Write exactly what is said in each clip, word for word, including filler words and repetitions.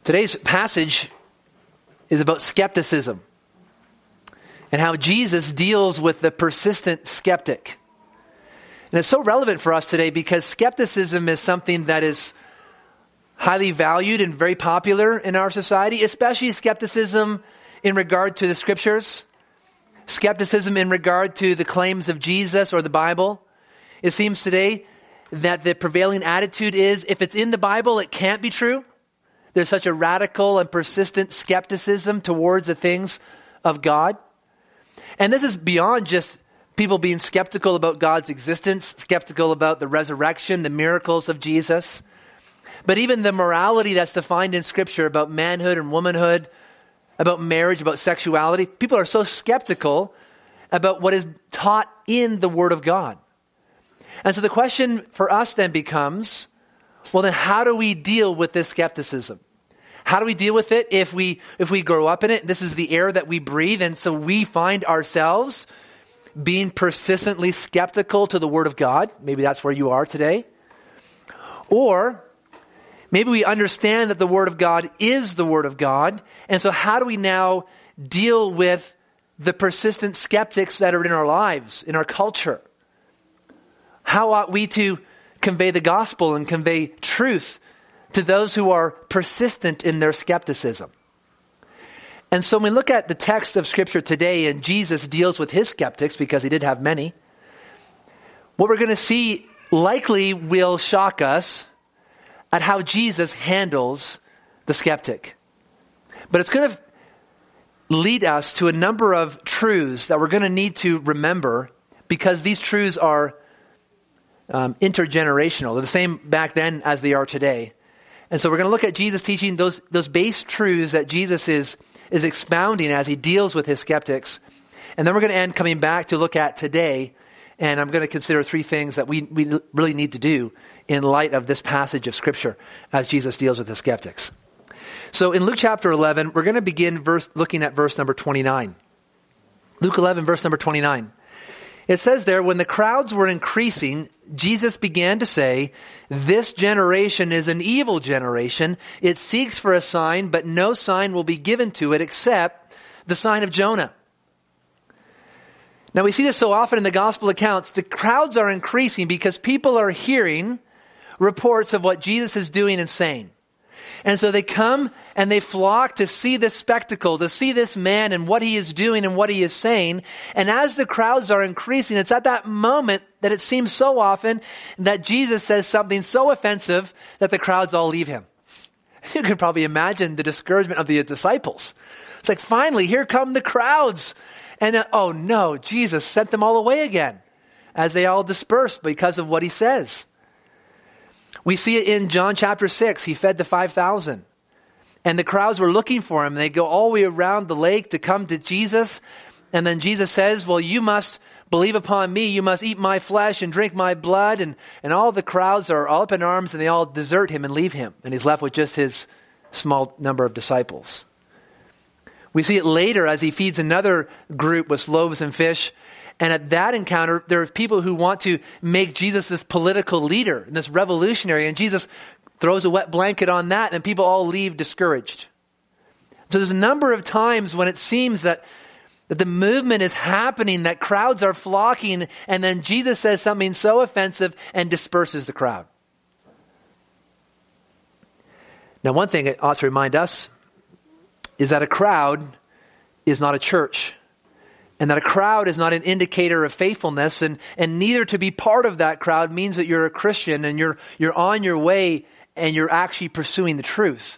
Today's passage is about skepticism and how Jesus deals with the persistent skeptic. And it's so relevant for us today because skepticism is something that is highly valued and very popular in our society, especially skepticism in regard to the scriptures, skepticism in regard to the claims of Jesus or the Bible. It seems today that the prevailing attitude is if it's in the Bible, it can't be true. There's such a radical and persistent skepticism towards the things of God. And this is beyond just people being skeptical about God's existence, skeptical about the resurrection, the miracles of Jesus, but even the morality that's defined in Scripture about manhood and womanhood, about marriage, about sexuality. People are so skeptical about what is taught in the Word of God. And so the question for us then becomes, well then how do we deal with this skepticism? How do we deal with it if we if we grow up in it? This is the air that we breathe, and so we find ourselves being persistently skeptical to the Word of God. Maybe that's where you are today. Or maybe we understand that the Word of God is the Word of God, and so how do we now deal with the persistent skeptics that are in our lives, in our culture? How ought we to convey the gospel and convey truth to those who are persistent in their skepticism? And so when we look at the text of Scripture today, and Jesus deals with his skeptics because he did have many, what we're going to see likely will shock us at how Jesus handles the skeptic. But it's going to lead us to a number of truths that we're going to need to remember because these truths are um, intergenerational. They're the same back then as they are today. And so we're going to look at Jesus teaching those those base truths that Jesus is is expounding as he deals with his skeptics. And then we're going to end coming back to look at today, and I'm going to consider three things that we, we really need to do in light of this passage of Scripture as Jesus deals with the skeptics. So in Luke chapter eleven, we're going to begin verse, looking at verse number twenty-nine. Luke eleven, verse number twenty-nine. It says there, when the crowds were increasing, Jesus began to say, "This generation is an evil generation. It seeks for a sign, but no sign will be given to it except the sign of Jonah." Now we see this so often in the gospel accounts. The crowds are increasing because people are hearing reports of what Jesus is doing and saying. And so they come and they flock to see this spectacle, to see this man and what he is doing and what he is saying. And as the crowds are increasing, it's at that moment that it seems so often that Jesus says something so offensive that the crowds all leave him. You can probably imagine the discouragement of the disciples. It's like, finally, here come the crowds. And uh, oh no, Jesus sent them all away again as they all dispersed because of what he says. We see it in John chapter six. He fed the five thousand. And the crowds were looking for him. They go all the way around the lake to come to Jesus. And then Jesus says, well, you must believe upon me. You must eat my flesh and drink my blood. And, and all the crowds are all up in arms and they all desert him and leave him. And he's left with just his small number of disciples. We see it later as he feeds another group with loaves and fish. And at that encounter, there are people who want to make Jesus this political leader, this revolutionary. And Jesus throws a wet blanket on that, and people all leave discouraged. So there's a number of times when it seems that, that the movement is happening, that crowds are flocking, and then Jesus says something so offensive and disperses the crowd. Now, one thing it ought to remind us is that a crowd is not a church. And that a crowd is not an indicator of faithfulness, and, and neither to be part of that crowd means that you're a Christian and you're you're on your way and you're actually pursuing the truth.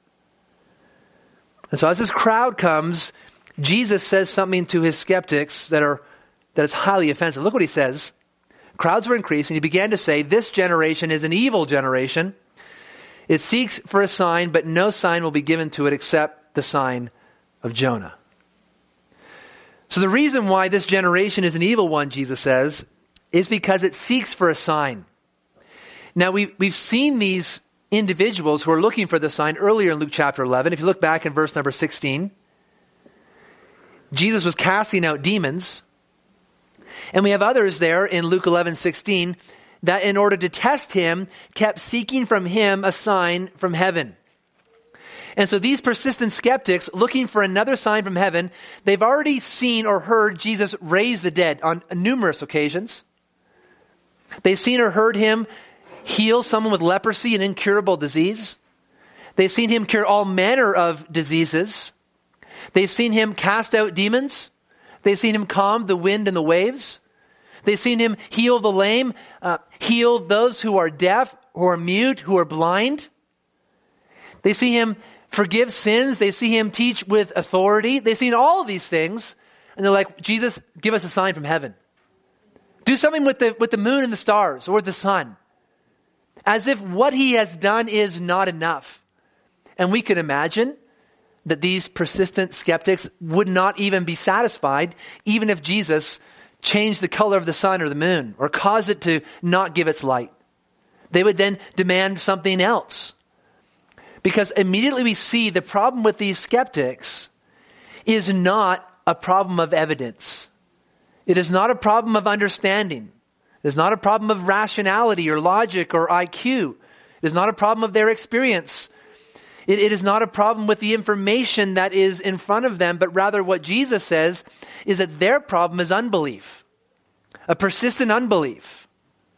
And so as this crowd comes, Jesus says something to his skeptics that are that is highly offensive. Look what he says. Crowds were increasing. He began to say, "This generation is an evil generation. It seeks for a sign, but no sign will be given to it except the sign of Jonah." So the reason why this generation is an evil one, Jesus says, is because it seeks for a sign. Now, we, we've seen these individuals who are looking for the sign earlier in Luke chapter eleven. If you look back in verse number sixteen, Jesus was casting out demons. And we have others there in Luke eleven sixteen that in order to test him, kept seeking from him a sign from heaven. And so these persistent skeptics looking for another sign from heaven, they've already seen or heard Jesus raise the dead on numerous occasions. They've seen or heard him heal someone with leprosy, an incurable disease. They've seen him cure all manner of diseases. They've seen him cast out demons. They've seen him calm the wind and the waves. They've seen him heal the lame, uh, heal those who are deaf, who are mute, who are blind. They see him forgive sins. They see him teach with authority. They've seen all of these things. And they're like, Jesus, give us a sign from heaven. Do something with the, with the moon and the stars or the sun. As if what he has done is not enough. And we can imagine that these persistent skeptics would not even be satisfied even if Jesus changed the color of the sun or the moon or caused it to not give its light. They would then demand something else. Because immediately we see the problem with these skeptics is not a problem of evidence. It is not a problem of understanding. It is not a problem of rationality or logic or I Q. It is not a problem of their experience. It, it is not a problem with the information that is in front of them, but rather what Jesus says is that their problem is unbelief. A persistent unbelief.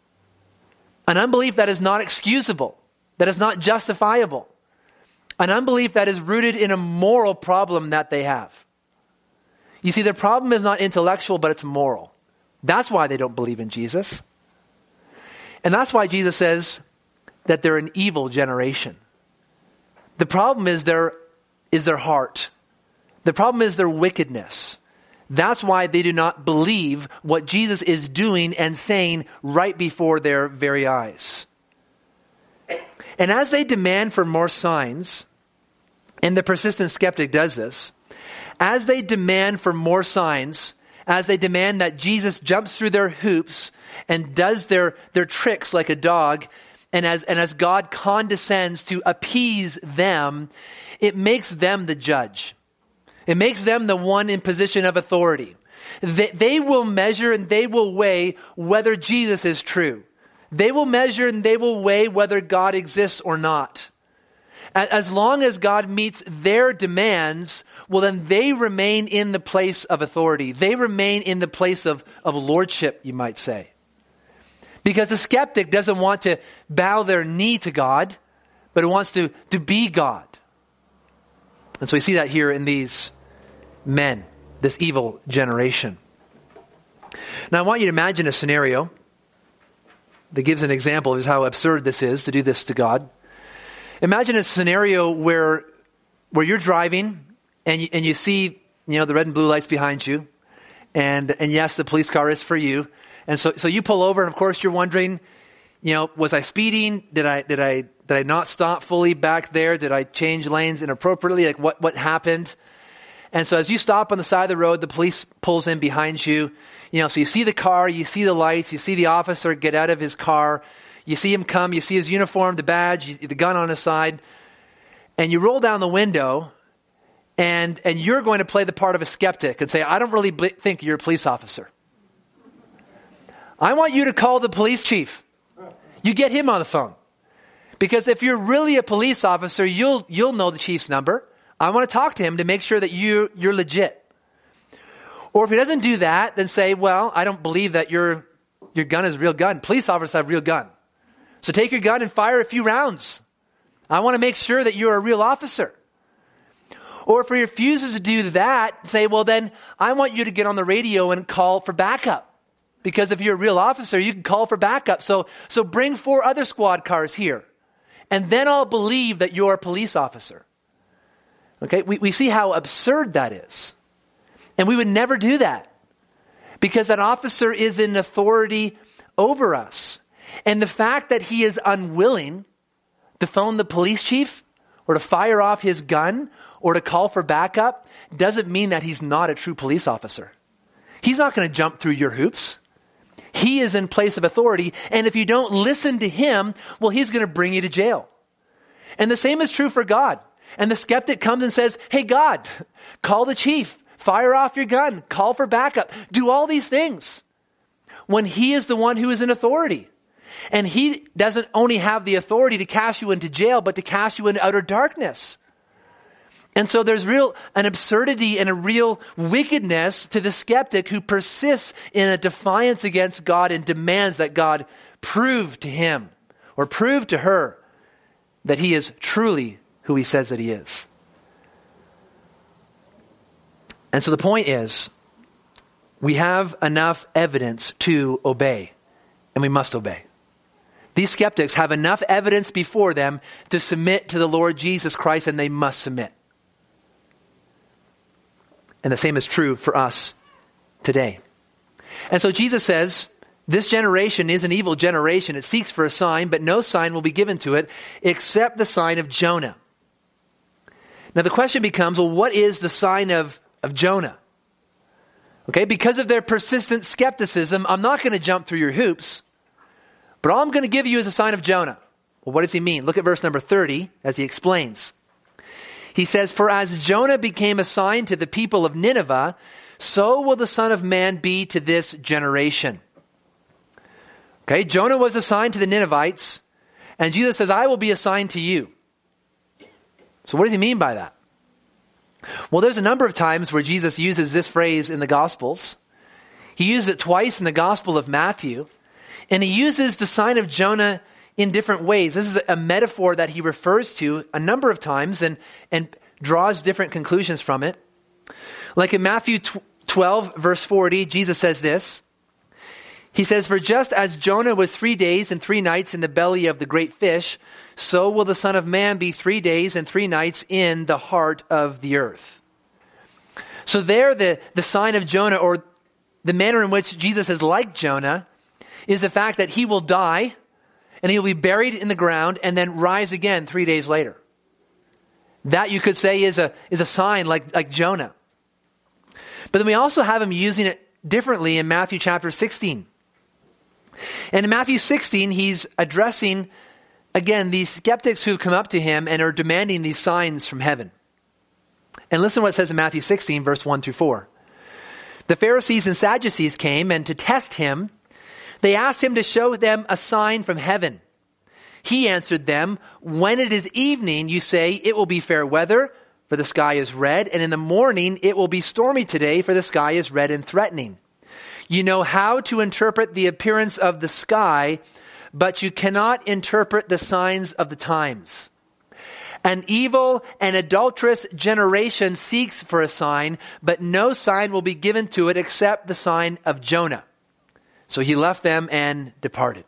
An unbelief that is not excusable, that is not justifiable. An unbelief that is rooted in a moral problem that they have. You see, their problem is not intellectual, but it's moral. That's why they don't believe in Jesus. And that's why Jesus says that they're an evil generation. The problem is their, is their heart. The problem is their wickedness. That's why they do not believe what Jesus is doing and saying right before their very eyes. And as they demand for more signs, and the persistent skeptic does this, as they demand for more signs, as they demand that Jesus jumps through their hoops and does their, their tricks like a dog, and as, and as God condescends to appease them, it makes them the judge. It makes them the one in position of authority. They, they will measure and they will weigh whether Jesus is true. They will measure and they will weigh whether God exists or not. As long as God meets their demands, well, then they remain in the place of authority. They remain in the place of, of lordship, you might say. Because the skeptic doesn't want to bow their knee to God, but it wants to, to be God. And so we see that here in these men, this evil generation. Now I want you to imagine a scenario that gives an example of how absurd this is to do this to God. Imagine a scenario where where you're driving and you, and you see, you know, the red and blue lights behind you, and and yes, the police car is for you, and so so you pull over, and of course you're wondering, you know, was I speeding? Did I did I did I not stop fully back there? Did I change lanes inappropriately? Like what what happened? And so as you stop on the side of the road, the police pulls in behind you. You know, so you see the car, you see the lights, you see the officer get out of his car. You see him come, you see his uniform, the badge, the gun on his side, and you roll down the window, and and you're going to play the part of a skeptic and say, I don't really bl- think you're a police officer. I want you to call the police chief. You get him on the phone. Because if you're really a police officer, you'll you'll know the chief's number. I want to talk to him to make sure that you, you're legit. Or if he doesn't do that, then say, well, I don't believe that your your gun is a real gun. Police officers have a real gun. So take your gun and fire a few rounds. I want to make sure that you're a real officer. Or if he refuses to do that, say, well then, I want you to get on the radio and call for backup. Because if you're a real officer, you can call for backup. So, so bring four other squad cars here. And then I'll believe that you're a police officer. Okay, we, we see how absurd that is. And we would never do that. Because that officer is in authority over us. And the fact that he is unwilling to phone the police chief or to fire off his gun or to call for backup doesn't mean that he's not a true police officer. He's not going to jump through your hoops. He is in place of authority. And if you don't listen to him, well, he's going to bring you to jail. And the same is true for God. And the skeptic comes and says, hey, God, call the chief, fire off your gun, call for backup, do all these things. When he is the one who is in authority. And he doesn't only have the authority to cast you into jail, but to cast you into outer darkness. And so there's real an absurdity and a real wickedness to the skeptic who persists in a defiance against God and demands that God prove to him or prove to her that he is truly who he says that he is. And so the point is, we have enough evidence to obey, and we must obey. These skeptics have enough evidence before them to submit to the Lord Jesus Christ, and they must submit. And the same is true for us today. And so Jesus says, this generation is an evil generation. It seeks for a sign, but no sign will be given to it except the sign of Jonah. Now the question becomes, well, what is the sign of, of Jonah? Okay, because of their persistent skepticism, I'm not going to jump through your hoops, but all I'm going to give you is a sign of Jonah. Well, what does he mean? Look at verse number thirty as he explains. He says, for as Jonah became a sign to the people of Nineveh, so will the Son of Man be to this generation. Okay, Jonah was a sign to the Ninevites, and Jesus says, I will be a sign to you. So what does he mean by that? Well, there's a number of times where Jesus uses this phrase in the Gospels. He uses it twice in the Gospel of Matthew, and he uses the sign of Jonah in different ways. This is a metaphor that he refers to a number of times and, and draws different conclusions from it. Like in Matthew twelve, verse forty, Jesus says this. He says, for just as Jonah was three days and three nights in the belly of the great fish, so will the Son of Man be three days and three nights in the heart of the earth. So there, the, the sign of Jonah, or the manner in which Jesus is like Jonah, is the fact that he will die, and he will be buried in the ground and then rise again three days later. That you could say is a, is a sign like, like Jonah. But then we also have him using it differently in Matthew chapter sixteen. And in Matthew sixteen, he's addressing, again, these skeptics who come up to him and are demanding these signs from heaven. And listen to what it says in Matthew sixteen, verse one through four. The Pharisees and Sadducees came, and to test him, they asked him to show them a sign from heaven. He answered them, when it is evening, you say, it will be fair weather, for the sky is red, and in the morning it will be stormy today, for the sky is red and threatening. You know how to interpret the appearance of the sky, but you cannot interpret the signs of the times. An evil and adulterous generation seeks for a sign, but no sign will be given to it except the sign of Jonah. So he left them and departed.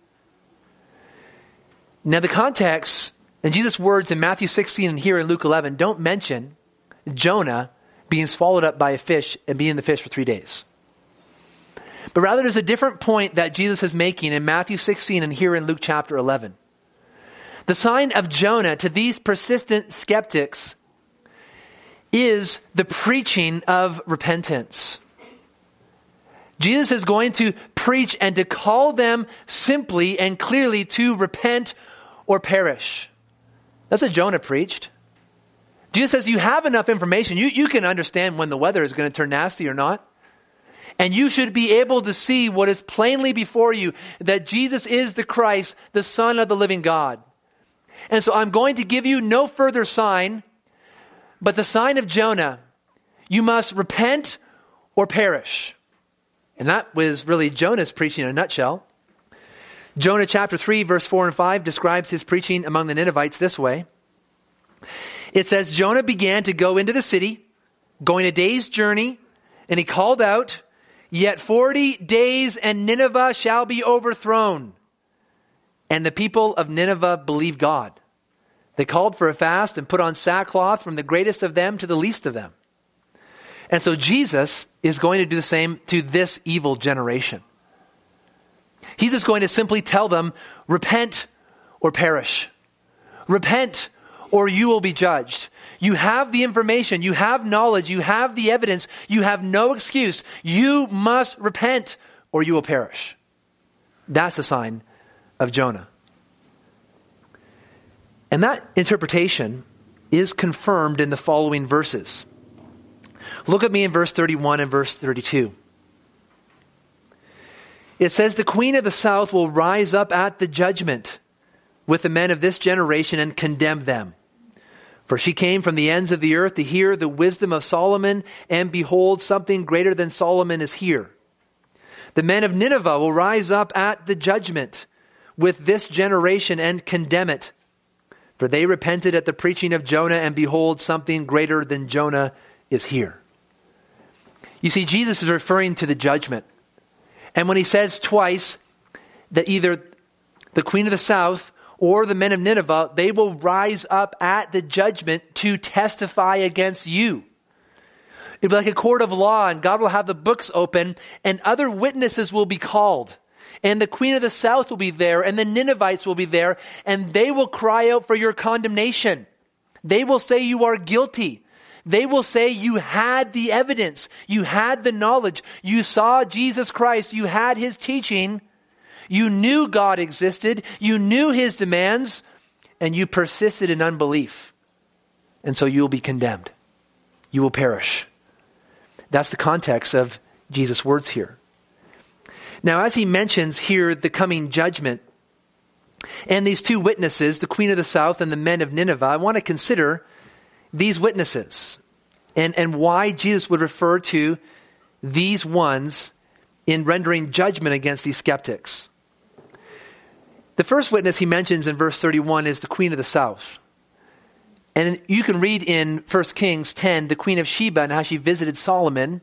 Now the context, and Jesus' words in Matthew sixteen and here in Luke eleven don't mention Jonah being swallowed up by a fish and being in the fish for three days. But rather there's a different point that Jesus is making in Matthew sixteen and here in Luke chapter eleven. The sign of Jonah to these persistent skeptics is the preaching of repentance. Jesus is going to preach and to call them simply and clearly to repent or perish. That's what Jonah preached. Jesus says you have enough information. You, you can understand when the weather is going to turn nasty or not. And you should be able to see what is plainly before you, that Jesus is the Christ, the Son of the living God. And so I'm going to give you no further sign, but the sign of Jonah. You must repent or perish. And that was really Jonah's preaching in a nutshell. Jonah chapter three, verse four and five describes his preaching among the Ninevites this way. It says, Jonah began to go into the city, going a day's journey, and he called out, yet forty days and Nineveh shall be overthrown. And the people of Nineveh believed God. They called for a fast and put on sackcloth from the greatest of them to the least of them. And so Jesus is going to do the same to this evil generation. He's just going to simply tell them, repent or perish. Repent or you will be judged. You have the information, you have knowledge, you have the evidence, you have no excuse. You must repent or you will perish. That's the sign of Jonah. And that interpretation is confirmed in the following verses. Look at me in verse thirty-one and verse thirty-two. It says, the queen of the south will rise up at the judgment with the men of this generation and condemn them. For she came from the ends of the earth to hear the wisdom of Solomon, and behold, something greater than Solomon is here. The men of Nineveh will rise up at the judgment with this generation and condemn it. For they repented at the preaching of Jonah, and behold, something greater than Jonah is here. You see, Jesus is referring to the judgment. And when he says twice that either the queen of the south or the men of Nineveh, they will rise up at the judgment to testify against you. It'll be like a court of law, and God will have the books open, and other witnesses will be called. And the queen of the south will be there, and the Ninevites will be there, and they will cry out for your condemnation. They will say you are guilty. They will say you had the evidence, you had the knowledge, you saw Jesus Christ, you had his teaching, you knew God existed, you knew his demands, and you persisted in unbelief. And so you will be condemned. You will perish. That's the context of Jesus' words here. Now, as he mentions here the coming judgment, and these two witnesses, the queen of the south and the men of Nineveh, I want to consider these witnesses and, and why Jesus would refer to these ones in rendering judgment against these skeptics. The first witness he mentions in verse thirty-one is the queen of the south. And you can read in First Kings ten, the queen of Sheba, and how she visited Solomon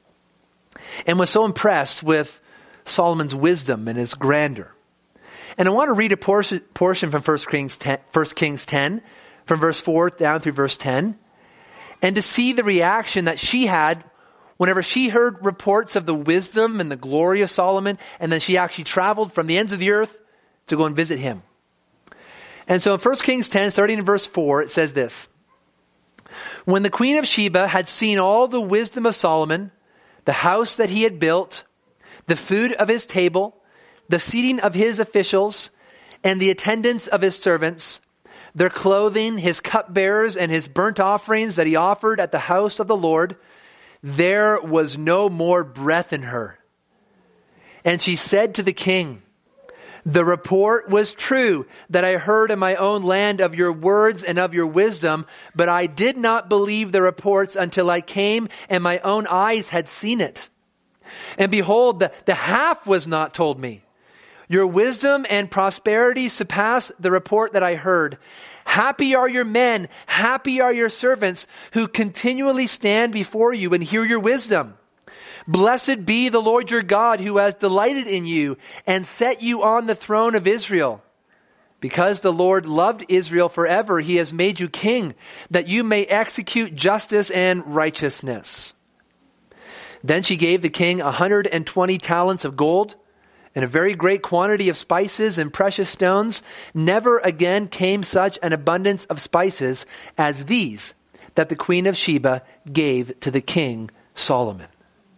and was so impressed with Solomon's wisdom and his grandeur. And I want to read a portion, portion from First Kings ten, First Kings ten, from verse four down through verse ten, and to see the reaction that she had whenever she heard reports of the wisdom and the glory of Solomon, and then she actually traveled from the ends of the earth to go and visit him. And so in First Kings ten, starting in verse four, it says this: When the queen of Sheba had seen all the wisdom of Solomon, the house that he had built, the food of his table, the seating of his officials, and the attendance of his servants, their clothing, his cupbearers, and his burnt offerings that he offered at the house of the Lord, there was no more breath in her. And she said to the king, The report was true that I heard in my own land of your words and of your wisdom, but I did not believe the reports until I came and my own eyes had seen it. And behold, the, the half was not told me. Your wisdom and prosperity surpass the report that I heard. Happy are your men, happy are your servants who continually stand before you and hear your wisdom. Blessed be the Lord your God who has delighted in you and set you on the throne of Israel. Because the Lord loved Israel forever, he has made you king, that you may execute justice and righteousness. Then she gave the king a hundred and twenty talents of gold and a very great quantity of spices and precious stones. Never again came such an abundance of spices as these that the queen of Sheba gave to the king Solomon.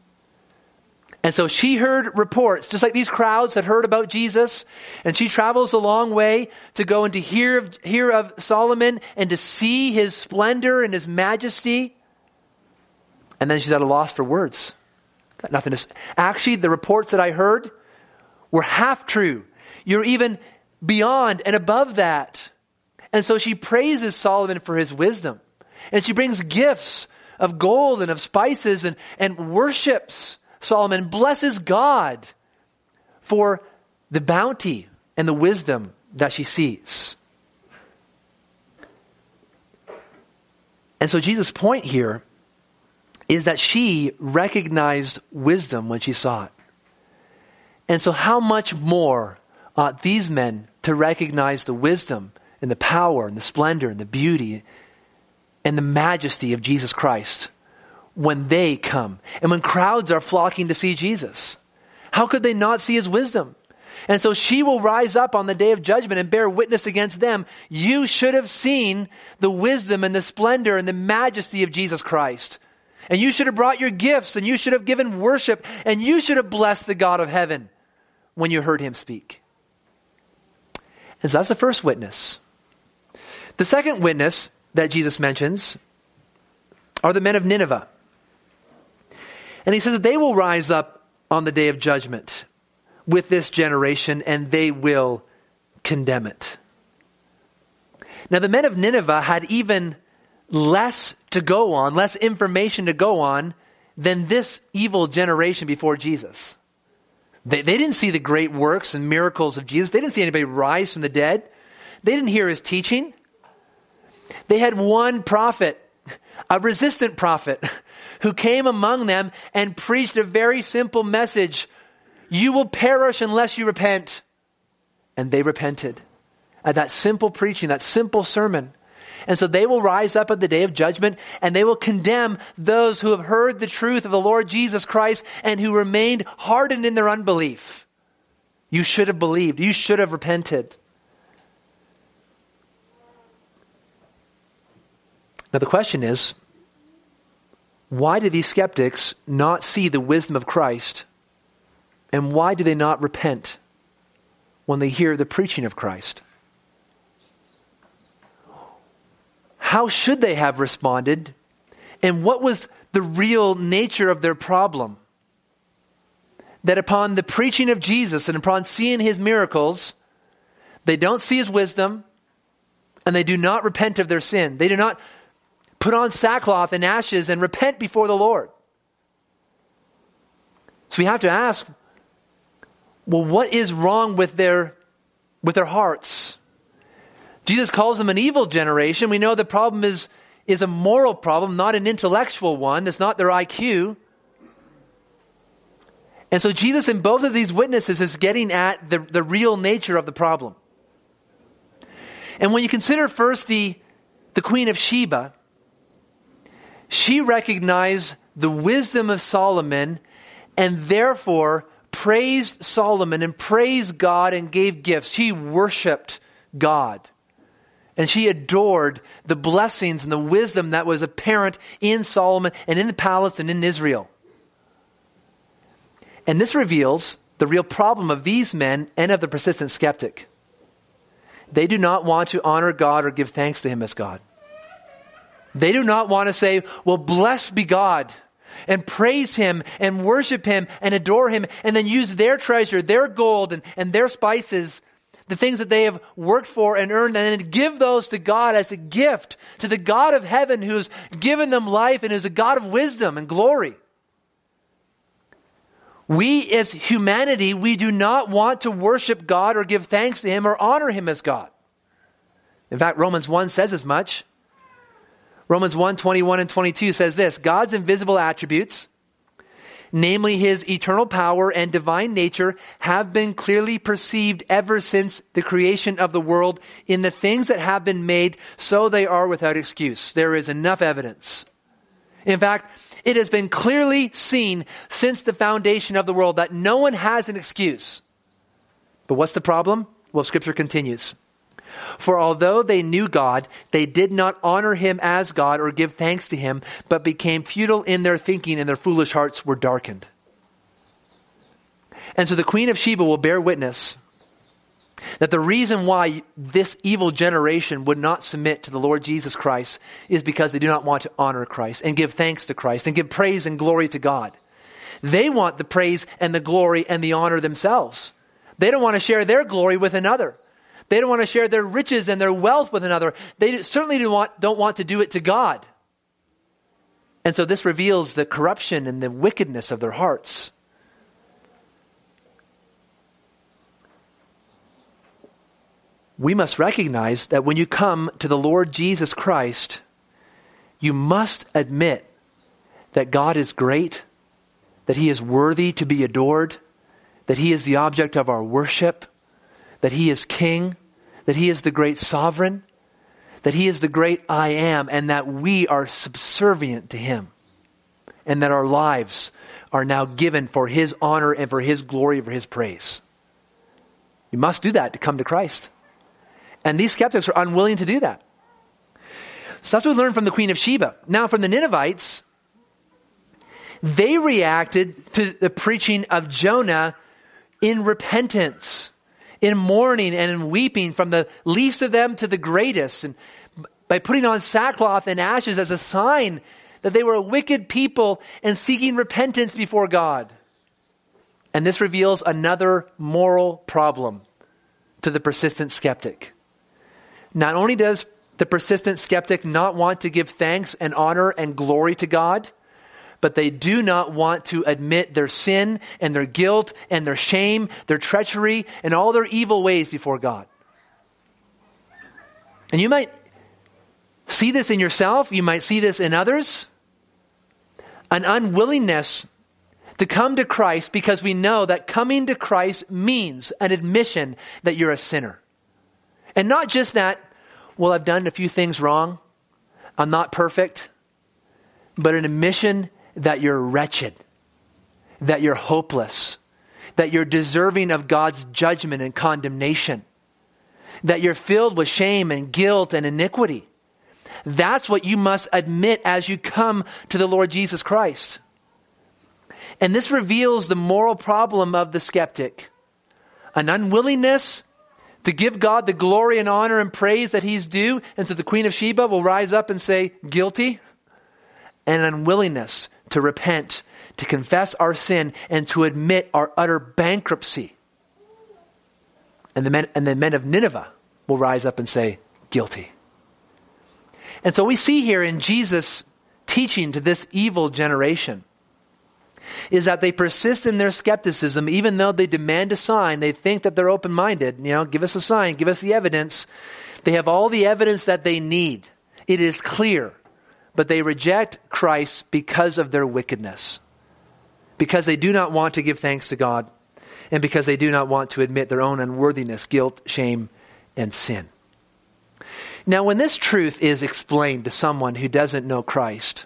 And so she heard reports, just like these crowds had heard about Jesus, and she travels a long way to go and to hear of, hear of Solomon and to see his splendor and his majesty. And then she's at a loss for words. Got nothing to say. Actually, the reports that I heard were half true. You're even beyond and above that. And so she praises Solomon for his wisdom. And she brings gifts of gold and of spices and, and worships Solomon, blesses God for the bounty and the wisdom that she sees. And so Jesus' point here is that she recognized wisdom when she saw it. And so how much more ought these men to recognize the wisdom and the power and the splendor and the beauty and the majesty of Jesus Christ when they come and when crowds are flocking to see Jesus? How could they not see his wisdom? And so she will rise up on the day of judgment and bear witness against them. You should have seen the wisdom and the splendor and the majesty of Jesus Christ. And you should have brought your gifts, and you should have given worship, and you should have blessed the God of heaven when you heard him speak. And so that's the first witness. The second witness that Jesus mentions are the men of Nineveh. And he says that they will rise up on the day of judgment with this generation, and they will condemn it. Now the men of Nineveh had even less to go on, less information to go on than this evil generation before Jesus. They, they didn't see the great works and miracles of Jesus. They didn't see anybody rise from the dead. They didn't hear his teaching. They had one prophet, a resistant prophet, who came among them and preached a very simple message. You will perish unless you repent. And they repented. At that simple preaching, that simple sermon. And so they will rise up at the day of judgment and they will condemn those who have heard the truth of the Lord Jesus Christ and who remained hardened in their unbelief. You should have believed. You should have repented. Now the question is, why do these skeptics not see the wisdom of Christ? And why do they not repent when they hear the preaching of Christ? How should they have responded? And what was the real nature of their problem? That upon the preaching of Jesus and upon seeing his miracles, they don't see his wisdom and they do not repent of their sin. They do not put on sackcloth and ashes and repent before the Lord. So we have to ask, well, what is wrong with their, with their hearts? Jesus calls them an evil generation. We know the problem is, is a moral problem, not an intellectual one. It's not their I Q. And so Jesus in both of these witnesses is getting at the, the real nature of the problem. And when you consider first the, the Queen of Sheba, she recognized the wisdom of Solomon and therefore praised Solomon and praised God and gave gifts. She worshiped God. And she adored the blessings and the wisdom that was apparent in Solomon and in the palace and in Israel. And this reveals the real problem of these men and of the persistent skeptic. They do not want to honor God or give thanks to him as God. They do not want to say, well, blessed be God, and praise him and worship him and adore him, and then use their treasure, their gold and, and their spices, the things that they have worked for and earned, and then give those to God as a gift to the God of heaven who's given them life and is a God of wisdom and glory. We as humanity, we do not want to worship God or give thanks to him or honor him as God. In fact, Romans one says as much. Romans one, twenty-one and twenty-two says this, God's invisible attributes, namely his eternal power and divine nature, have been clearly perceived ever since the creation of the world in the things that have been made, so they are without excuse. There is enough evidence. In fact, it has been clearly seen since the foundation of the world that no one has an excuse. But what's the problem? Well, Scripture continues. For although they knew God, they did not honor him as God or give thanks to him, but became futile in their thinking and their foolish hearts were darkened. And so the Queen of Sheba will bear witness that the reason why this evil generation would not submit to the Lord Jesus Christ is because they do not want to honor Christ and give thanks to Christ and give praise and glory to God. They want the praise and the glory and the honor themselves. They don't want to share their glory with another. They don't want to share their riches and their wealth with another. They certainly don't want, don't want to do it to God. And so this reveals the corruption and the wickedness of their hearts. We must recognize that when you come to the Lord Jesus Christ, you must admit that God is great, that he is worthy to be adored, that he is the object of our worship, that he is king, that he is the great sovereign, that he is the great I am, and that we are subservient to him, and that our lives are now given for his honor and for his glory, for his praise. You must do that to come to Christ. And these skeptics are unwilling to do that. So that's what we learned from the Queen of Sheba. Now from the Ninevites, they reacted to the preaching of Jonah in repentance, in mourning and in weeping, from the least of them to the greatest, and by putting on sackcloth and ashes as a sign that they were a wicked people and seeking repentance before God. And this reveals another moral problem to the persistent skeptic. Not only does the persistent skeptic not want to give thanks and honor and glory to God, but they do not want to admit their sin and their guilt and their shame, their treachery, and all their evil ways before God. And you might see this in yourself. You might see this in others. An unwillingness to come to Christ because we know that coming to Christ means an admission that you're a sinner. And not just that, well, I've done a few things wrong. I'm not perfect. But an admission that you're wretched, that you're hopeless, that you're deserving of God's judgment and condemnation, that you're filled with shame and guilt and iniquity. That's what you must admit as you come to the Lord Jesus Christ. And this reveals the moral problem of the skeptic. An unwillingness to give God the glory and honor and praise that he's due. And so the Queen of Sheba will rise up and say, guilty. And an unwillingness to repent, to confess our sin, and to admit our utter bankruptcy. And the men, and the men of Nineveh will rise up and say, guilty. And so we see here in Jesus' teaching to this evil generation is that they persist in their skepticism, even though they demand a sign. They think that they're open-minded. You know, give us a sign, give us the evidence. They have all the evidence that they need. It is clear. But they reject Christ because of their wickedness. Because they do not want to give thanks to God. And because they do not want to admit their own unworthiness, guilt, shame, and sin. Now, when this truth is explained to someone who doesn't know Christ,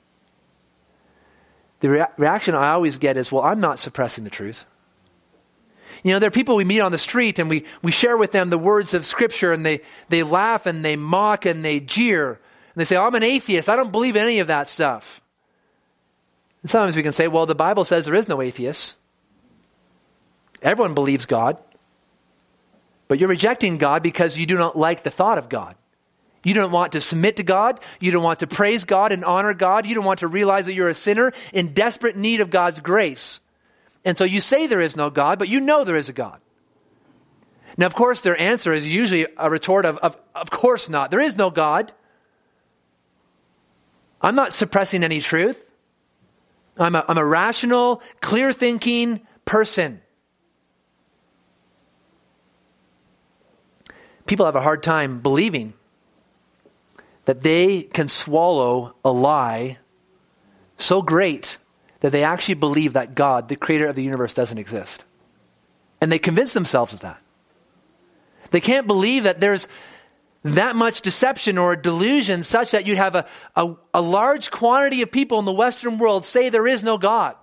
the rea- reaction I always get is, well, I'm not suppressing the truth. You know, there are people we meet on the street and we, we share with them the words of Scripture and they, they laugh and they mock and they jeer. And they say, oh, I'm an atheist. I don't believe any of that stuff. And sometimes we can say, well, the Bible says there is no atheists. Everyone believes God. But you're rejecting God because you do not like the thought of God. You don't want to submit to God. You don't want to praise God and honor God. You don't want to realize that you're a sinner in desperate need of God's grace. And so you say there is no God, but you know there is a God. Now, of course, their answer is usually a retort of, of, of course not. There is no God. I'm not suppressing any truth. I'm a, I'm a rational, clear-thinking person. People have a hard time believing that they can swallow a lie so great that they actually believe that God, the creator of the universe, doesn't exist. And they convince themselves of that. They can't believe that there's that much deception or delusion such that you'd have a, a, a large quantity of people in the Western world say there is no God.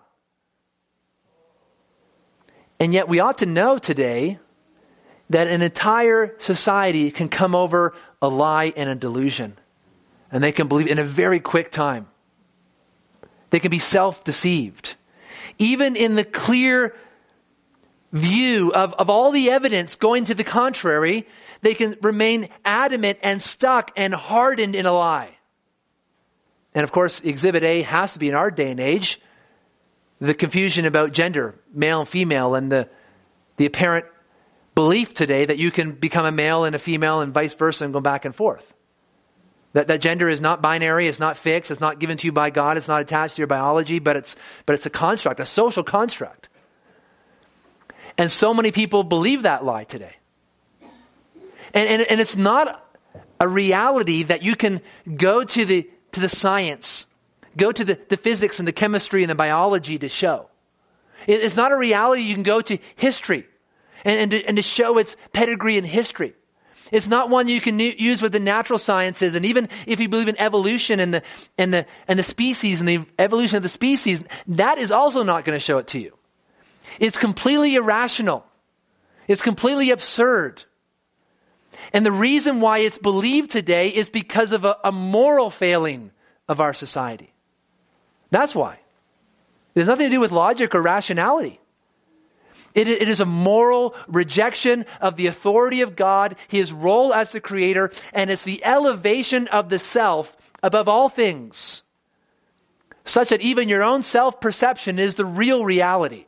And yet we ought to know today that an entire society can come over a lie and a delusion. And they can believe in a very quick time. They can be self-deceived. Even in the clear view of, of all the evidence going to the contrary, they can remain adamant and stuck and hardened in a lie. And of course, Exhibit A has to be in our day and age, the confusion about gender, male and female, and the, the apparent belief today that you can become a male and a female and vice versa and go back and forth. That, that gender is not binary, it's not fixed, it's not given to you by God, it's not attached to your biology, but it's, but it's a construct, a social construct. And so many people believe that lie today. And, and, and it's not a reality that you can go to the, to the science, go to the, the physics and the chemistry and the biology to show. It, it's not a reality you can go to history and, and, to, and to show its pedigree in history. It's not one you can use with the natural sciences, and even if you believe in evolution and the and the and the species and the evolution of the species, that is also not going to show it to you. It's completely irrational. It's completely absurd. And the reason why it's believed today is because of a, a moral failing of our society. That's why. It has nothing to do with logic or rationality. It, it is a moral rejection of the authority of God, His role as the Creator, and it's the elevation of the self above all things, such that even your own self-perception is the real reality.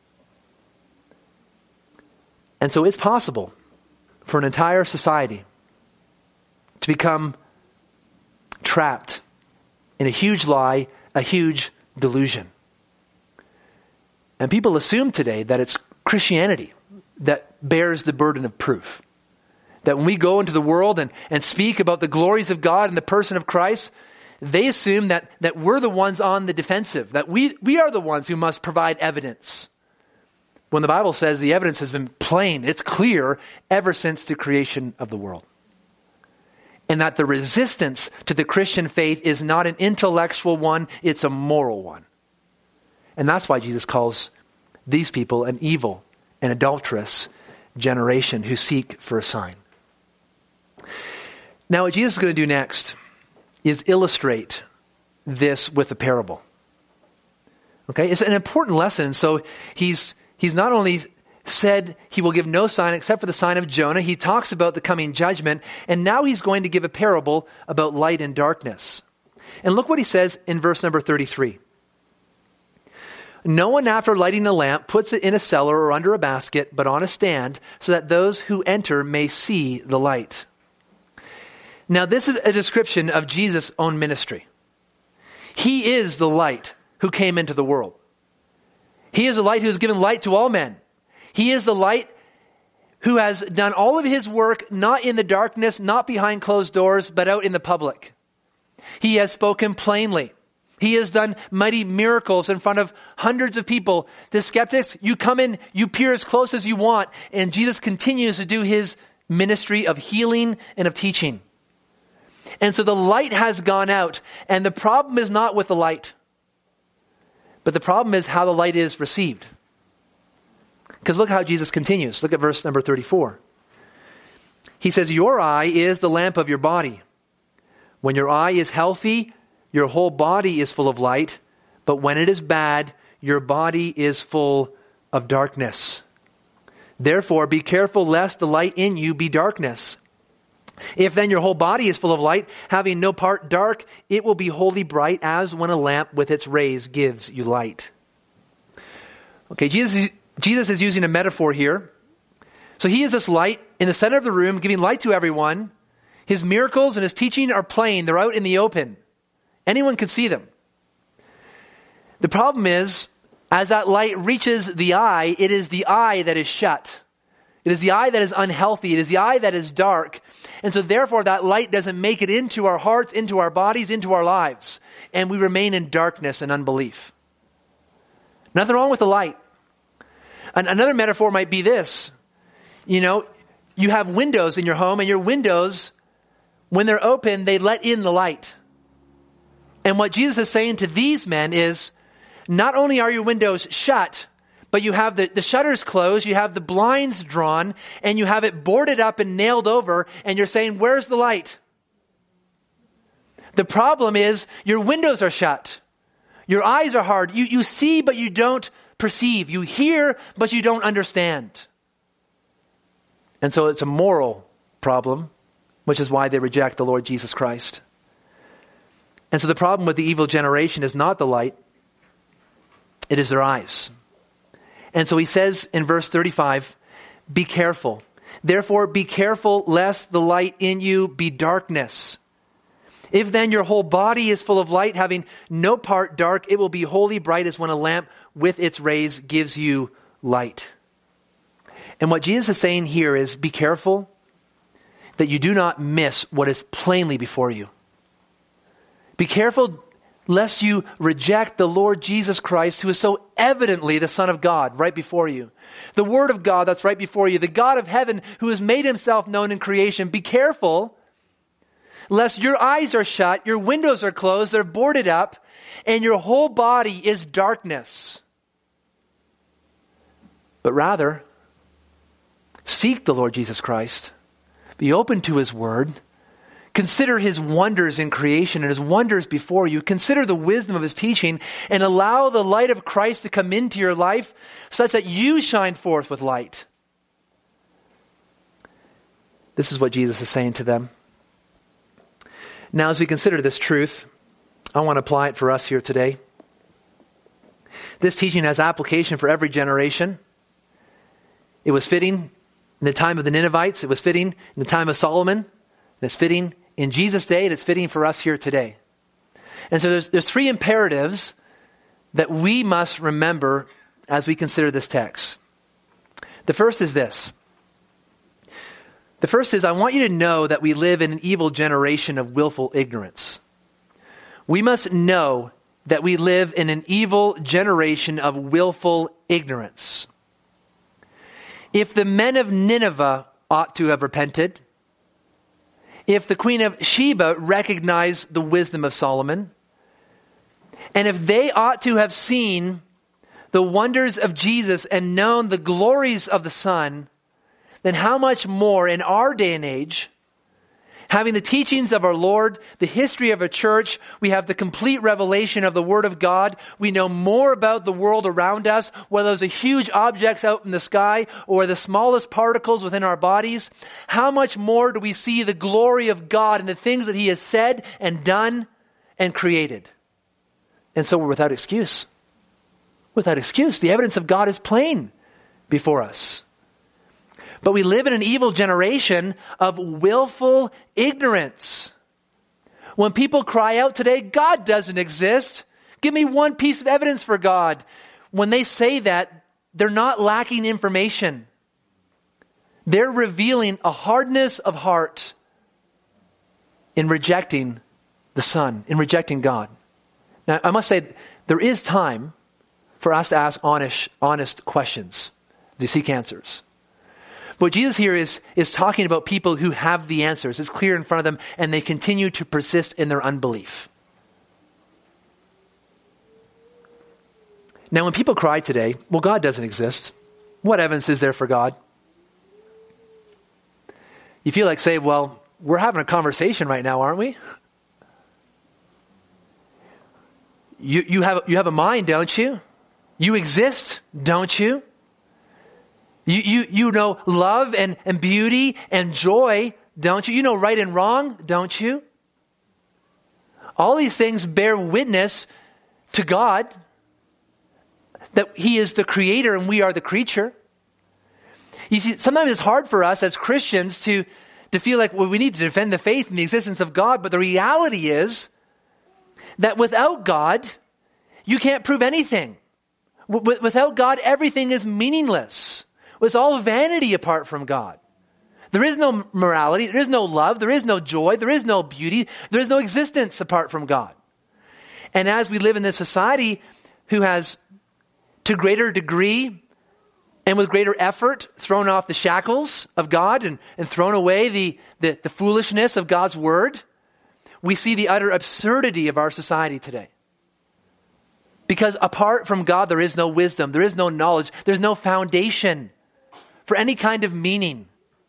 And so it's possible for an entire society to become trapped in a huge lie, a huge delusion. And people assume today that it's Christianity that bears the burden of proof. That when we go into the world and, and speak about the glories of God and the person of Christ, they assume that, that we're the ones on the defensive, that we, we are the ones who must provide evidence. When the Bible says the evidence has been plain, it's clear ever since the creation of the world. And that the resistance to the Christian faith is not an intellectual one, it's a moral one. And that's why Jesus calls these people an evil and adulterous generation who seek for a sign. Now, what Jesus is going to do next is illustrate this with a parable. Okay, it's an important lesson. So he's he's not only said he will give no sign except for the sign of Jonah. He talks about the coming judgment, and now he's going to give a parable about light and darkness. And look what he says in verse number thirty-three. No one, after lighting a lamp, puts it in a cellar or under a basket, but on a stand, so that those who enter may see the light. Now, this is a description of Jesus' own ministry. He is the light who came into the world. He is the light who has given light to all men. He is the light who has done all of his work not in the darkness, not behind closed doors, but out in the public. He has spoken plainly. He has done mighty miracles in front of hundreds of people. The skeptics, you come in, you peer as close as you want, and Jesus continues to do his ministry of healing and of teaching. And so the light has gone out, and the problem is not with the light, but the problem is how the light is received. Because look how Jesus continues. Look at verse number thirty-four. He says, your eye is the lamp of your body. When your eye is healthy, your whole body is full of light, but when it is bad, your body is full of darkness. Therefore, be careful lest the light in you be darkness. If then your whole body is full of light, having no part dark, it will be wholly bright as when a lamp with its rays gives you light. Okay, Jesus, Jesus is using a metaphor here. So he is this light in the center of the room, giving light to everyone. His miracles and his teaching are plain. They're out in the open. Anyone can see them. The problem is, as that light reaches the eye, it is the eye that is shut. It is the eye that is unhealthy. It is the eye that is dark. And so therefore that light doesn't make it into our hearts, into our bodies, into our lives. And we remain in darkness and unbelief. Nothing wrong with the light. An- another metaphor might be this. You know, you have windows in your home, and your windows, when they're open, they let in the light. And what Jesus is saying to these men is, not only are your windows shut, but you have the, the shutters closed, you have the blinds drawn, and you have it boarded up and nailed over, and you're saying, where's the light? The problem is, your windows are shut. Your eyes are hard. You, you see, but you don't perceive. You hear, but you don't understand. And so it's a moral problem, which is why they reject the Lord Jesus Christ. And so the problem with the evil generation is not the light, it is their eyes. And so he says in verse thirty-five, be careful. Therefore be careful lest the light in you be darkness. If then your whole body is full of light, having no part dark, it will be wholly bright as when a lamp with its rays gives you light. And what Jesus is saying here is be careful that you do not miss what is plainly before you. Be careful lest you reject the Lord Jesus Christ, who is so evidently the Son of God right before you. The Word of God that's right before you. The God of heaven who has made himself known in creation. Be careful lest your eyes are shut, your windows are closed, they're boarded up, and your whole body is darkness. But rather, seek the Lord Jesus Christ. Be open to his word. Consider his wonders in creation and his wonders before you. Consider the wisdom of his teaching and allow the light of Christ to come into your life such that you shine forth with light. This is what Jesus is saying to them. Now, as we consider this truth, I want to apply it for us here today. This teaching has application for every generation. It was fitting in the time of the Ninevites. It was fitting in the time of Solomon. And it's fitting in Jesus' day, and it's fitting for us here today. And so there's, there's three imperatives that we must remember as we consider this text. The first is this. The first is, I want you to know that we live in an evil generation of willful ignorance. We must know that we live in an evil generation of willful ignorance. If the men of Nineveh ought to have repented, if the queen of Sheba recognized the wisdom of Solomon, and if they ought to have seen the wonders of Jesus and known the glories of the Son, then how much more in our day and age, having the teachings of our Lord, the history of a church, we have the complete revelation of the Word of God. We know more about the world around us, whether those are huge objects out in the sky or the smallest particles within our bodies. How much more do we see the glory of God and the things that He has said and done and created? And so we're without excuse. Without excuse. The evidence of God is plain before us. But we live in an evil generation of willful ignorance. When people cry out today, God doesn't exist. Give me one piece of evidence for God. When they say that, they're not lacking information. They're revealing a hardness of heart in rejecting the Son, in rejecting God. Now, I must say, there is time for us to ask honest, honest questions to seek answers. But Jesus here is, is talking about people who have the answers. It's clear in front of them, and they continue to persist in their unbelief. Now, when people cry today, well, God doesn't exist. What evidence is there for God? You feel like saying, well, we're having a conversation right now, aren't we? You, you have, you have a mind, don't you? You exist, don't you? You, you, you know love and, and beauty and joy, don't you? You know right and wrong, don't you? All these things bear witness to God that He is the creator and we are the creature. You see, sometimes it's hard for us as Christians to, to feel like, well, we need to defend the faith and the existence of God, but the reality is that without God, you can't prove anything. W- without God, everything is meaningless. It's all vanity apart from God. There is no morality, there is no love, there is no joy, there is no beauty, there is no existence apart from God. And as we live in this society who has, to greater degree and with greater effort, thrown off the shackles of God and, and thrown away the, the, the foolishness of God's word, we see the utter absurdity of our society today. Because apart from God, there is no wisdom, there is no knowledge, there's no foundation for any kind of meaning.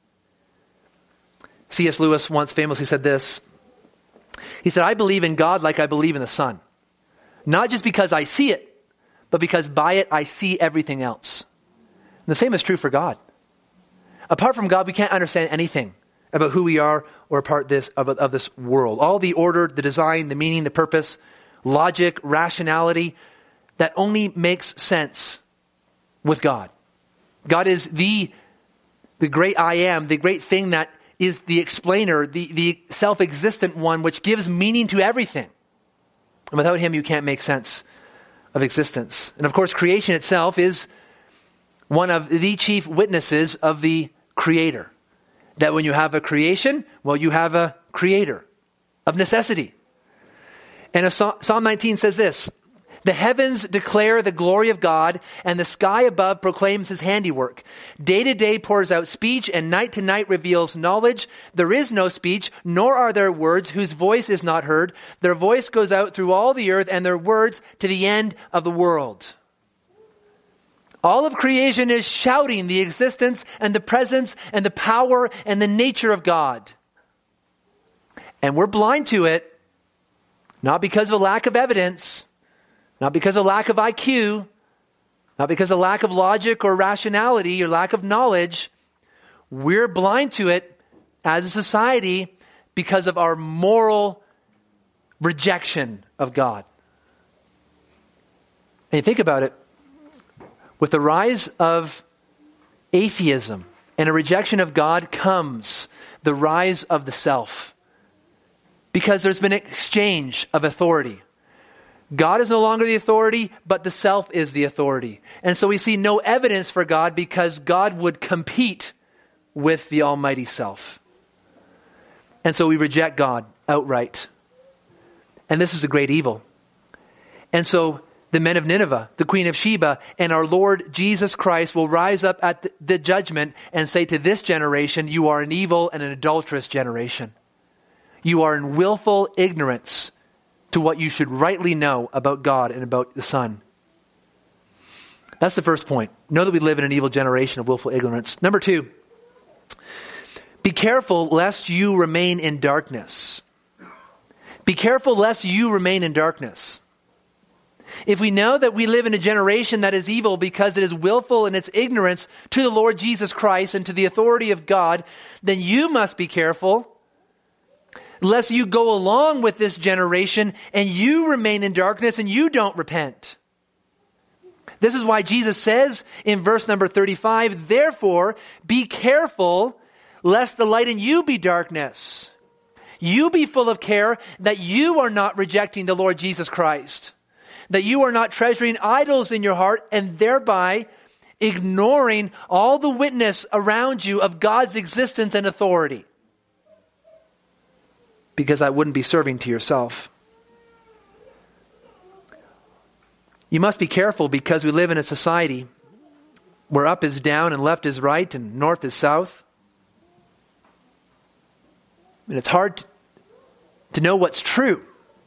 C S Lewis once famously said this. He said, I believe in God like I believe in the sun. Not just because I see it, but because by it I see everything else. And the same is true for God. Apart from God, we can't understand anything about who we are or apart this of, of this world. All the order, the design, the meaning, the purpose, logic, rationality, that only makes sense with God. God is the, the great I am, the great thing that is the explainer, the, the self-existent one which gives meaning to everything. And without Him, you can't make sense of existence. And of course, creation itself is one of the chief witnesses of the Creator. That when you have a creation, well, you have a Creator of necessity. And Psalm nineteen says this, the heavens declare the glory of God, and the sky above proclaims His handiwork. Day to day pours out speech, and night to night reveals knowledge. There is no speech, nor are there words whose voice is not heard. Their voice goes out through all the earth, and their words to the end of the world. All of creation is shouting the existence and the presence and the power and the nature of God. And we're blind to it, not because of a lack of evidence, not because of lack of I Q, not because of lack of logic or rationality or lack of knowledge. We're blind to it as a society because of our moral rejection of God. And you think about it, with the rise of atheism and a rejection of God comes the rise of the self. Because there's been an exchange of authority. God is no longer the authority, but the self is the authority. And so we see no evidence for God because God would compete with the almighty self. And so we reject God outright. And this is a great evil. And so the men of Nineveh, the Queen of Sheba, and our Lord Jesus Christ will rise up at the, the judgment and say to this generation, you are an evil and an adulterous generation. You are in willful ignorance to what you should rightly know about God and about the Son. That's the first point. Know that we live in an evil generation of willful ignorance. Number two, be careful lest you remain in darkness. Be careful lest you remain in darkness. If we know that we live in a generation that is evil because it is willful in its ignorance to the Lord Jesus Christ and to the authority of God, then you must be careful lest you go along with this generation and you remain in darkness and you don't repent. This is why Jesus says in verse number thirty-five, therefore, be careful lest the light in you be darkness. You be full of care that you are not rejecting the Lord Jesus Christ, that you are not treasuring idols in your heart and thereby ignoring all the witness around you of God's existence and authority. Because that wouldn't be serving to yourself. You must be careful because we live in a society where up is down and left is right and north is south. And it's hard to, to know what's true.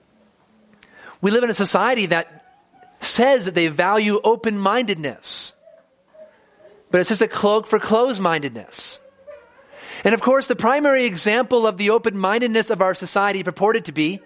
We live in a society that says that they value open-mindedness. But it's just a cloak for closed-mindedness. And of course, the primary example of the open-mindedness of our society purported to be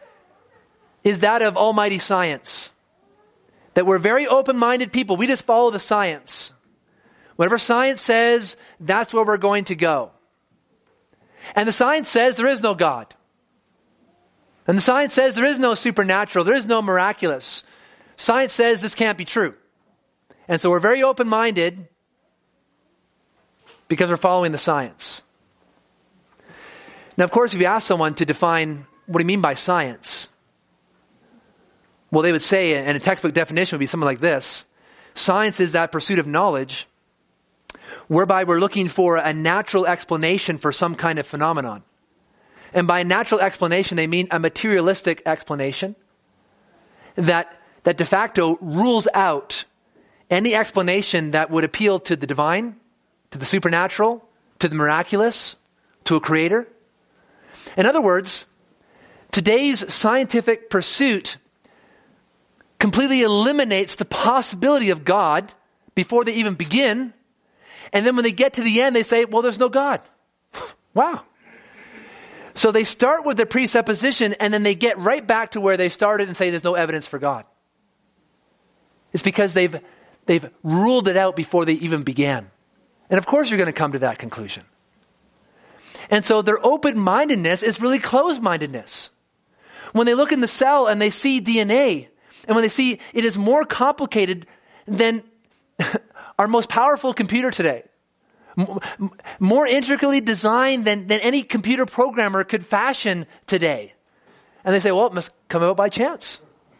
is that of almighty science. That we're very open-minded people. We just follow the science. Whatever science says, that's where we're going to go. And the science says there is no God. And the science says there is no supernatural. There is no miraculous. Science says this can't be true. And so we're very open-minded because we're following the science. Now, of course, if you ask someone to define what do you mean by science, well, they would say, and a textbook definition would be something like this: science is that pursuit of knowledge whereby we're looking for a natural explanation for some kind of phenomenon. And by natural explanation, they mean a materialistic explanation that, that de facto rules out any explanation that would appeal to the divine, to the supernatural, to the miraculous, to a creator. In other words, today's scientific pursuit completely eliminates the possibility of God before they even begin. And then when they get to the end, they say, well, there's no God. Wow. So they start with their presupposition and then they get right back to where they started and say there's no evidence for God. It's because they've, they've ruled it out before they even began. And of course you're going to come to that conclusion. And so their open-mindedness is really closed-mindedness. When they look in the cell and they see D N A, and when they see it is more complicated than our most powerful computer today, M- more intricately designed than, than any computer programmer could fashion today. And they say, well, it must come about by chance.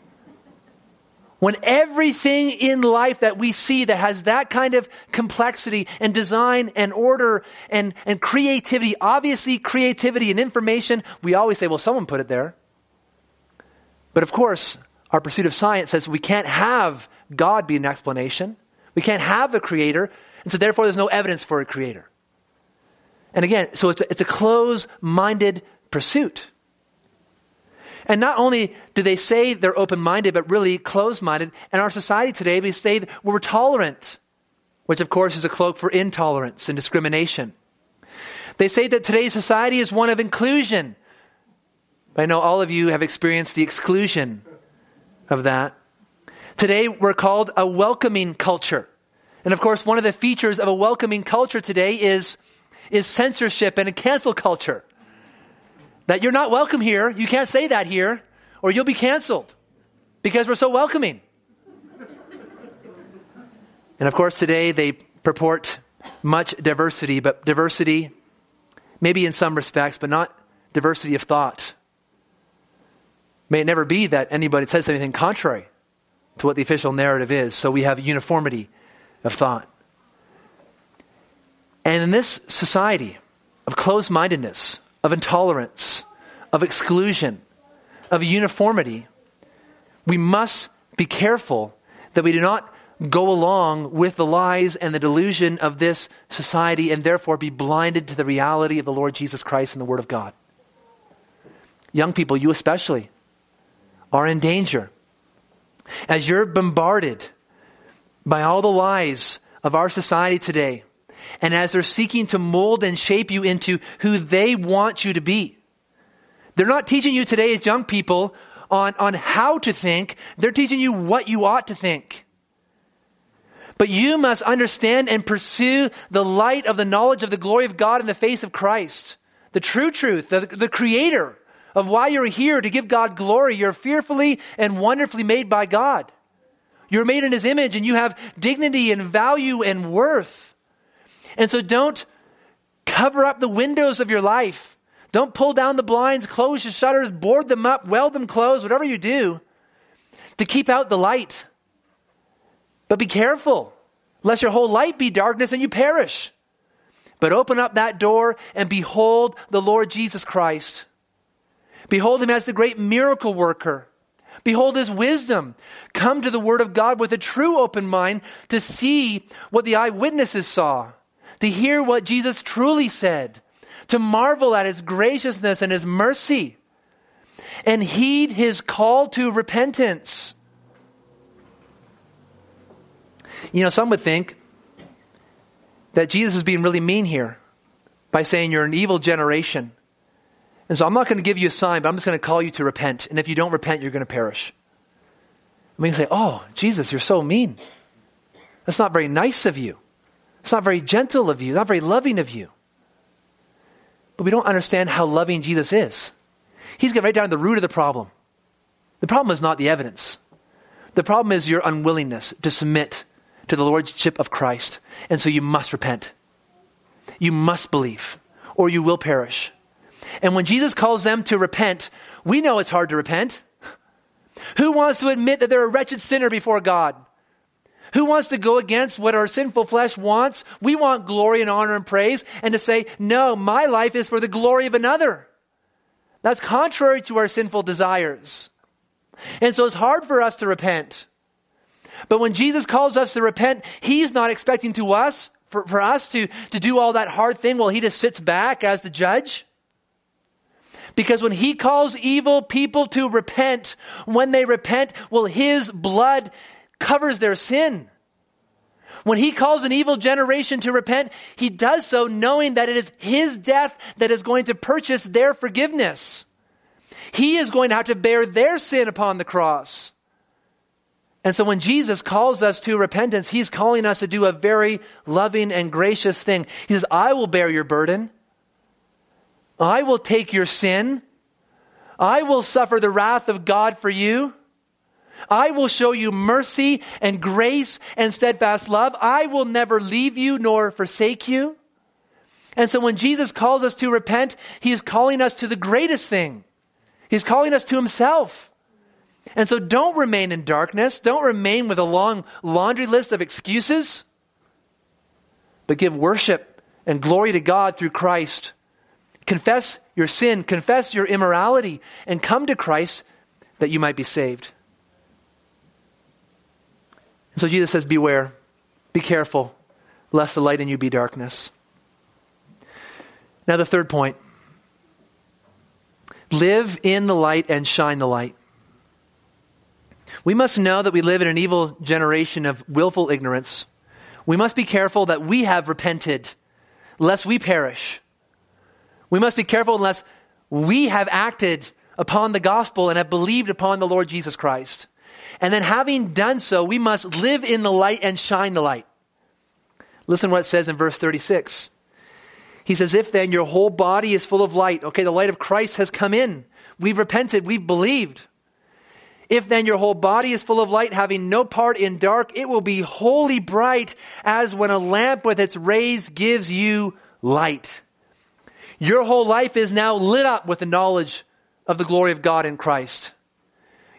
When everything in life that we see that has that kind of complexity and design and order and, and creativity, obviously creativity and information, we always say, well, someone put it there. But of course, our pursuit of science says we can't have God be an explanation. We can't have a creator. And so therefore there's no evidence for a creator. And again, so it's a, it's a closed-minded pursuit. And not only do they say they're open-minded, but really closed-minded. In our society today, we say that we're tolerant, which of course is a cloak for intolerance and discrimination. They say that today's society is one of inclusion. I know all of you have experienced the exclusion of that. Today, we're called a welcoming culture. And of course, one of the features of a welcoming culture today is, is censorship and a cancel culture. That you're not welcome here, you can't say that here, or you'll be canceled because we're so welcoming. And of course, today they purport much diversity, but diversity maybe in some respects, but not diversity of thought, May it never be that anybody says anything contrary to what the official narrative is. So we have uniformity of thought. And in this society of closed-mindedness, of intolerance, of exclusion, of uniformity, we must be careful that we do not go along with the lies and the delusion of this society and therefore be blinded to the reality of the Lord Jesus Christ and the Word of God. Young people, you especially, are in danger. As you're bombarded by all the lies of our society today, and as they're seeking to mold and shape you into who they want you to be, they're not teaching you today as young people on, on how to think. They're teaching you what you ought to think. But you must understand and pursue the light of the knowledge of the glory of God in the face of Christ. The true truth, the, the creator of why you're here, to give God glory. You're fearfully and wonderfully made by God. You're made in His image and you have dignity and value and worth. And so don't cover up the windows of your life. Don't pull down the blinds, close your shutters, board them up, weld them closed, whatever you do to keep out the light. But be careful, lest your whole light be darkness and you perish. But open up that door and behold the Lord Jesus Christ. Behold Him as the great miracle worker. Behold His wisdom. Come to the Word of God with a true open mind to see what the eyewitnesses saw, to hear what Jesus truly said, to marvel at His graciousness and His mercy, and heed His call to repentance. You know, some would think that Jesus is being really mean here by saying you're an evil generation. And so I'm not going to give you a sign, but I'm just going to call you to repent. And if you don't repent, you're going to perish. And we can say, oh, Jesus, you're so mean. That's not very nice of you. It's not very gentle of you. Not very loving of you. But we don't understand how loving Jesus is. He's getting right down to the root of the problem. The problem is not the evidence. The problem is your unwillingness to submit to the Lordship of Christ. And so you must repent. You must believe, or you will perish. And when Jesus calls them to repent, we know it's hard to repent. Who wants to admit that they're a wretched sinner before God? Who wants to go against what our sinful flesh wants? We want glory and honor and praise, and to say, no, my life is for the glory of another. That's contrary to our sinful desires. And so it's hard for us to repent. But when Jesus calls us to repent, He's not expecting to us, for, for us to, to do all that hard thing while He just sits back as the judge. Because when He calls evil people to repent, when they repent, well, His blood covers their sin. When He calls an evil generation to repent, He does so knowing that it is His death that is going to purchase their forgiveness. He is going to have to bear their sin upon the cross. And so when Jesus calls us to repentance, He's calling us to do a very loving and gracious thing. He says, I will bear your burden. I will take your sin. I will suffer the wrath of God for you. I will show you mercy and grace and steadfast love. I will never leave you nor forsake you. And so when Jesus calls us to repent, He is calling us to the greatest thing. He's calling us to Himself. And so don't remain in darkness. Don't remain with a long laundry list of excuses. But give worship and glory to God through Christ. Confess your sin, confess your immorality, and come to Christ that you might be saved. And so Jesus says, beware, be careful, lest the light in you be darkness. Now the third point. Live in the light and shine the light. We must know that we live in an evil generation of willful ignorance. We must be careful that we have repented, lest we perish. We must be careful unless we have acted upon the gospel and have believed upon the Lord Jesus Christ. And then having done so, we must live in the light and shine the light. Listen to what it says in verse thirty-six. He says, if then your whole body is full of light, okay, the light of Christ has come in. We've repented, we've believed. If then your whole body is full of light, having no part in dark, it will be wholly bright as when a lamp with its rays gives you light. Your whole life is now lit up with the knowledge of the glory of God in Christ.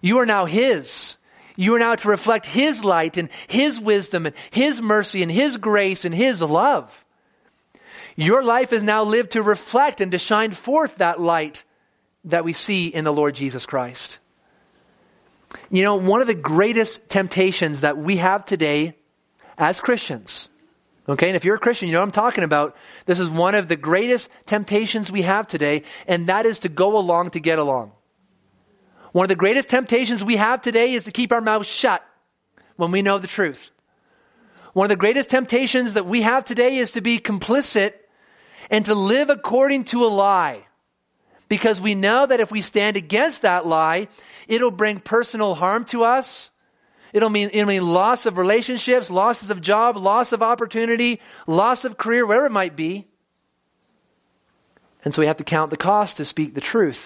You are now His. You are now to reflect His light and His wisdom and His mercy and His grace and His love. Your life is now lived to reflect and to shine forth that light that we see in the Lord Jesus Christ. You know, one of the greatest temptations that we have today as Christians, okay, and if you're a Christian, you know what I'm talking about. This is one of the greatest temptations we have today, and that is to go along to get along. One of the greatest temptations we have today is to keep our mouths shut when we know the truth. One of the greatest temptations that we have today is to be complicit and to live according to a lie. Because we know that if we stand against that lie, it'll bring personal harm to us. It'll mean, it'll mean loss of relationships, losses of job, loss of opportunity, loss of career, whatever it might be. And so we have to count the cost to speak the truth.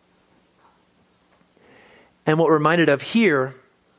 And what we're reminded of here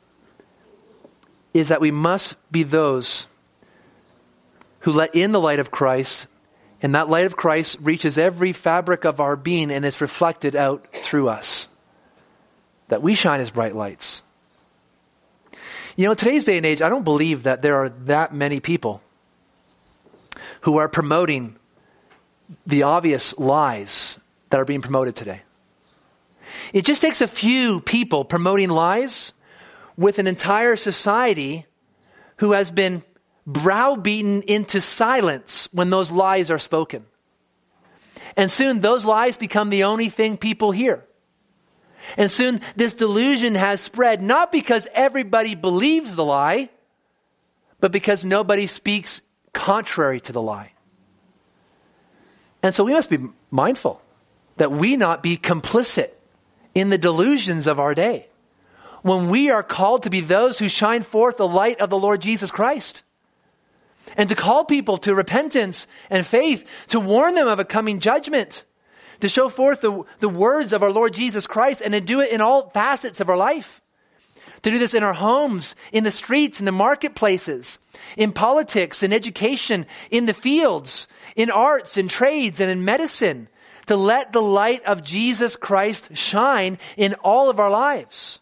is that we must be those who let in the light of Christ, and that light of Christ reaches every fabric of our being and is reflected out through us. That we shine as bright lights. You know, in today's day and age, I don't believe that there are that many people who are promoting the obvious lies that are being promoted today. It just takes a few people promoting lies with an entire society who has been browbeaten into silence when those lies are spoken. And soon those lies become the only thing people hear. And soon this delusion has spread, not because everybody believes the lie, but because nobody speaks contrary to the lie. And so we must be mindful that we not be complicit in the delusions of our day, when we are called to be those who shine forth the light of the Lord Jesus Christ, and to call people to repentance and faith, to warn them of a coming judgment, to show forth the, the words of our Lord Jesus Christ, and to do it in all facets of our life. To do this in our homes, in the streets, in the marketplaces, in politics, in education, in the fields, in arts, in trades, and in medicine. To let the light of Jesus Christ shine in all of our lives.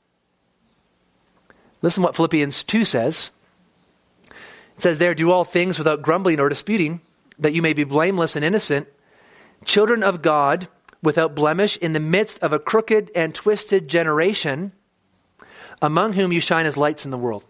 Listen to what Philippians two says. It says there, do all things without grumbling or disputing, that you may be blameless and innocent, children of God without blemish in the midst of a crooked and twisted generation, among whom you shine as lights in the world.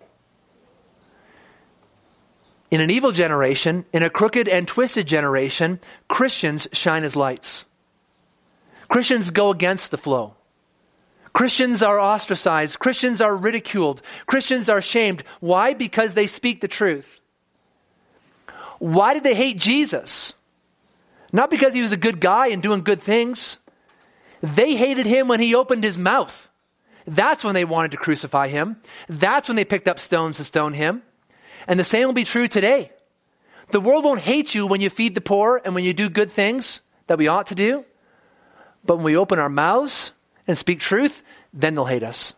In an evil generation, in a crooked and twisted generation, Christians shine as lights. Christians go against the flow. Christians are ostracized. Christians are ridiculed. Christians are shamed. Why? Because they speak the truth. Why did they hate Jesus? Not because he was a good guy and doing good things. They hated him when he opened his mouth. That's when they wanted to crucify him. That's when they picked up stones to stone him. And the same will be true today. The world won't hate you when you feed the poor and when you do good things that we ought to do. But when we open our mouths and speak truth, then they'll hate us.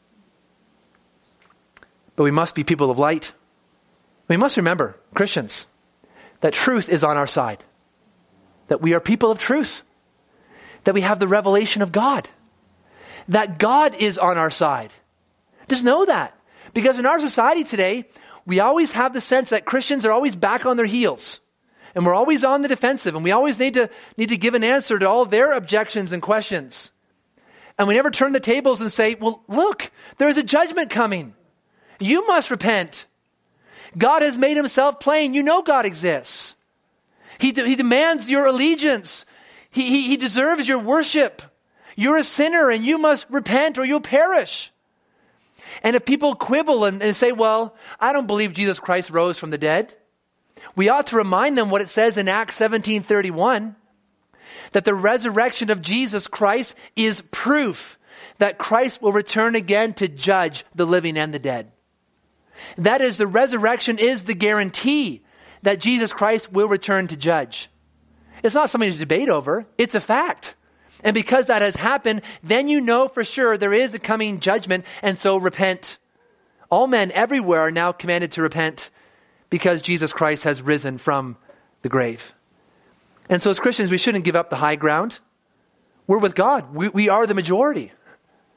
But we must be people of light. We must remember, Christians, that truth is on our side. That we are people of truth. That we have the revelation of God. That God is on our side. Just know that. Because in our society today, we always have the sense that Christians are always back on their heels. And we're always on the defensive. And we always need to, need to give an answer to all their objections and questions. And we never turn the tables and say, well, look, there is a judgment coming. You must repent. God has made himself plain. You know God exists. He, de- he demands your allegiance. He, he, he deserves your worship. You're a sinner and you must repent or you'll perish. And if people quibble and, and say, well, I don't believe Jesus Christ rose from the dead, we ought to remind them what it says in Acts seventeen thirty-one, that the resurrection of Jesus Christ is proof that Christ will return again to judge the living and the dead. That is, the resurrection is the guarantee that Jesus Christ will return to judge. It's not something to debate over. It's a fact. And because that has happened, then you know for sure there is a coming judgment, and so repent. All men everywhere are now commanded to repent because Jesus Christ has risen from the grave. And so as Christians, we shouldn't give up the high ground. We're with God. We, we are the majority.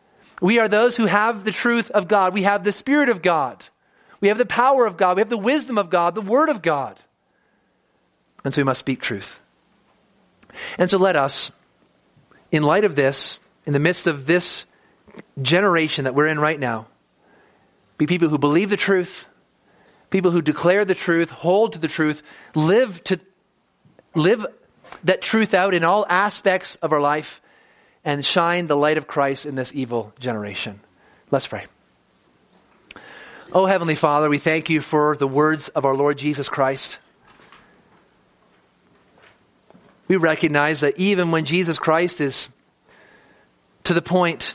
We are those who have the truth of God. We have the Spirit of God. We have the power of God. We have the wisdom of God, the Word of God. And so we must speak truth. And so let us, in light of this, in the midst of this generation that we're in right now, be people who believe the truth, people who declare the truth, hold to the truth, live to live that truth out in all aspects of our life, and shine the light of Christ in this evil generation. Let's pray. Oh, Heavenly Father, we thank you for the words of our Lord Jesus Christ. We recognize that even when Jesus Christ is to the point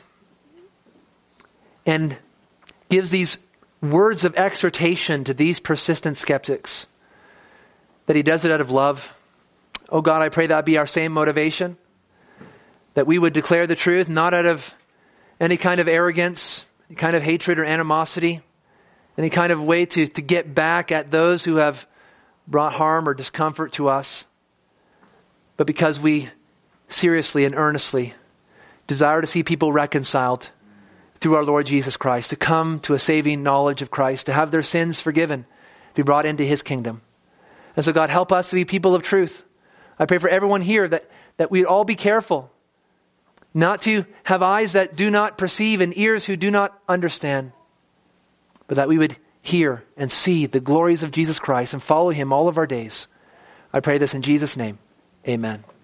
and gives these words of exhortation to these persistent skeptics, that he does it out of love. Oh God, I pray that be our same motivation, that we would declare the truth, not out of any kind of arrogance, any kind of hatred or animosity, any kind of way to, to get back at those who have brought harm or discomfort to us, but because we seriously and earnestly desire to see people reconciled through our Lord Jesus Christ, to come to a saving knowledge of Christ, to have their sins forgiven, to be brought into his kingdom. And so God, help us to be people of truth. I pray for everyone here that, that we'd all be careful not to have eyes that do not perceive and ears who do not understand, but that we would hear and see the glories of Jesus Christ and follow him all of our days. I pray this in Jesus' name. Amen.